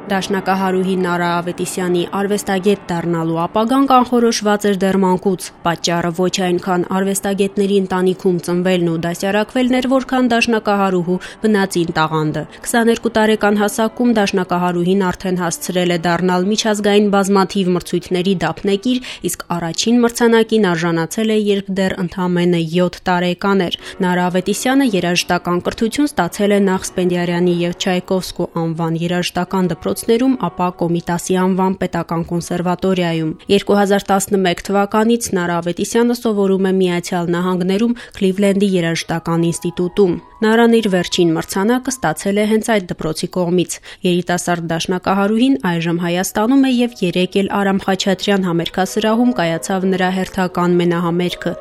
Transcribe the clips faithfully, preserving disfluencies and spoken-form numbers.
Դաշնակահարուհի Նարա Ավետիսյանի արվեստագետ դառնալու ապագան կանխորոշված էր դեռ մանկուց։ Պատճառը ոչ այնքան արվեստագետների ընտանիքում ծնվելն ու դասյարակվելն էր, որքան դաշնակահարուհու բնածին տաղանդը։ քսաներկու տարեկան հասակում դաշնակահարուհին արդեն հասցրել է դառնալ միջազգային բազմաթիվ մրցույթների դափնեկիր, իսկ առաջին մրցանակին արժանացել է, երբ դեռ ընդամենը յոթ տարեկան էր։ Նարա Ավետիսյանը երաժշտական կրթություն ստացել է նախ Սպենդիարյանի և Չայկովսկու անվան երաժշտական դպրոցներում, ապա Կոմիտասի անվան պետական կոնսերվատորիայում։ երկու հազար տասնմեկ թվականից Նարա Ավետիսյանը սովորում է Միացյալ Նահանգներում Քլիվլենդի երաժշտական ինստիտուտում։ Նարան իր վերջին մրցանակը ստացել է հենց այդ դպրոցի կողմից։ Երիտասարդ դաշնակահարուհին այժմ Հայաստանում է և երեկ էլ Արամ Խաչատրյան համերգասրահում կայացավ նրա հերթական մենահամերգը։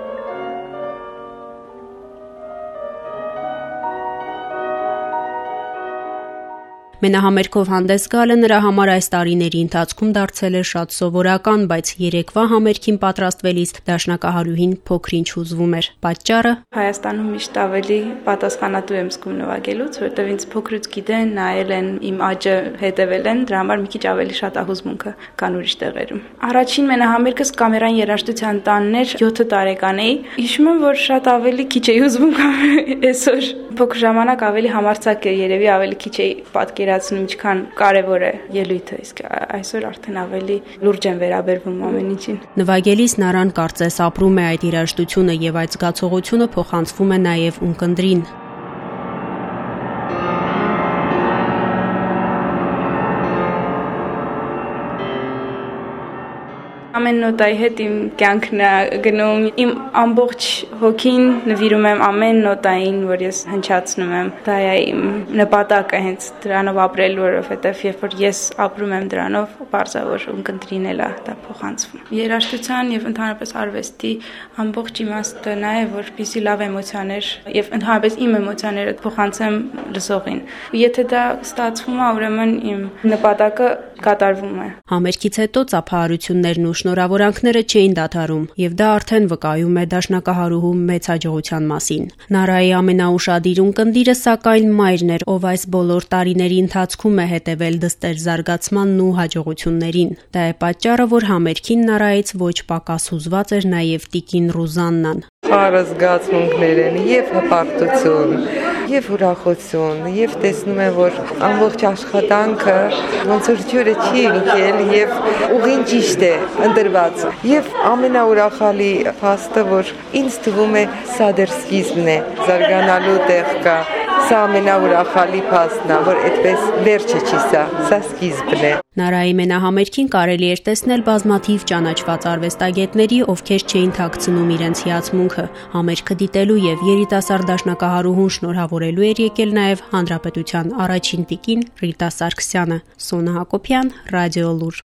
Մենահամերգով հանդես գալը նրա համար այս տարիների ընթացքում դարձել է շատ սովորական, բայց երեկվա համերգին պատրաստվելիս դաշնակահարուհին փոքր-ինչ հուզվում էր։ Պատճառը Հայաստանում միշտ ավելի պատասխանատու եմ զգում նվագելուց, որովհետև ինձ փոքրուց գիտեն, նայել են, իմ աճը հետևել են, դրա համար մի քիչ ավելի շատ ա հուզմունքը կան ուրիշ տեղերում։ Առաջին մենահամերգս կամերային երաժշտության տանն էր, յոթ տարեկան էի։ Հիշում եմ, որ շատ ավելի քիչ էի հուզվում, քան այսօր։ Փոքր ժամանակ ավելի համարձակ էր, երևի ավելի քիչ էի պատկերացնում ինչքան կարևոր է ելույթը, իսկ այսօր արդեն ավելի լուրջ եմ վերաբերվում ամեն ինչին։ Նվագելիս Նարան կարծես ապրում է այդ երաժշտությունը եւ այդ զգացողությունը փոխանցվում է նաեւ ունկնդրին։ Ամեն նոտայի հետ իմ կյանքն է գնում, իմ ամբողջ հոգին նվիրում եմ ամեն նոտային, որ ես հնչացնում եմ։ Դա է իմ նպատակը հենց դրանով ապրել, որովհետև երբ որ ես ապրում եմ դրանով, բարձրավոր ունկնդրին էլ է դա փոխանցվում։ Երաժշտության եւ ընդհանրապես արվեստի ամբողջ իմաստը նա է, որպեսզի լավ էմոցիաներ եւ ընդհանրապես իմ էմոցիաները փոխանցեմ լսողին։ Եթե դա ստացվում է, ուրեմն իմ նպատակը կատարվում է։ Համերգից հետո ծափահարություններն ու շնորհավորանքները չէին դադարում, եւ դա արդեն վկայում է դաշնակահարուհու մեծ հաջողության մասին։ Նարայի ամենաուշադիր ունկնդիրը սակայն մայրն էր, ով այս բոլոր տարիների ընթացքում է հետևել դստեր զարգացմանն ու հաջողություններին։ Դա է պատճառը, որ համերգին Նարայից ոչ պակաս հուզված էր նաեւ տիկին Ռուզաննան։ Խառը զգացմունքներ են եւ հպարտություն, եւ ուրախություն, եւ տեսնում եմ, որ ամբողջ աշխատանքը ոնց որ ջուրը չի ընկել եւ ուղին ճիշտ է ընտրված։ Եվ ամենաուրախալի փաստը, որ ինձ թվում է սա դեռ սկիզբն է, զարգանալու տեղ կա։ Սա ամենաուրախալի փաստն է, որ այդպես վերջը չի սա, սա սկիզբն է։ Նարայի մենահամերգին կարելի էր տեսնել բազմաթիվ ճանաչված արվեստագետների, ովքեր չէին թաքցնում իրենց հիացմունքը։ Համերգը դիտելու եւ երիտասարդ դաշնակահարուհուն շնորհավորելու էր եկել նաեւ Հանրապետության առաջին տիկին Ռիտա Սարգսյանը։ Սոնա Հակոբյան, Ռադիո Լուր։